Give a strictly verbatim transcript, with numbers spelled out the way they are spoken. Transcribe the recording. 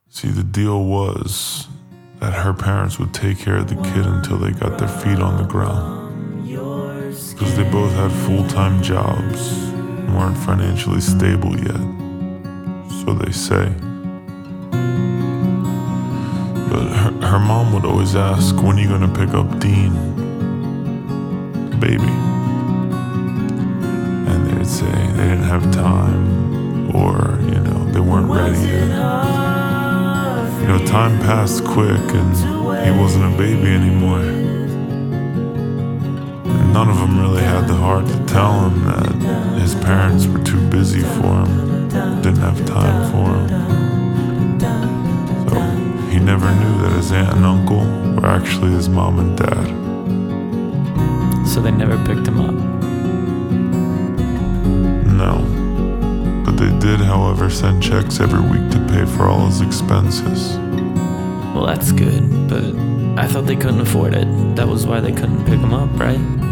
See, the deal was that her parents would take care of the kid until they got their feet on the ground, because they both had full-time jobs and weren't financially stable yet, so they say. But her, her mom would always ask, when are you gonna pick up Dean, the baby? And they'd say they didn't have time, or, you know, they weren't ready yet. You know, time passed quick and he wasn't a baby anymore. And none of them really had the heart to tell him that his parents were too busy for him, didn't have time for him. So he never knew that his aunt and uncle were actually his mom and dad. So they never picked him up? No. But they did, however, send checks every week to pay for all his expenses. Well, that's good, but I thought they couldn't afford it. That was why they couldn't pick him up, right?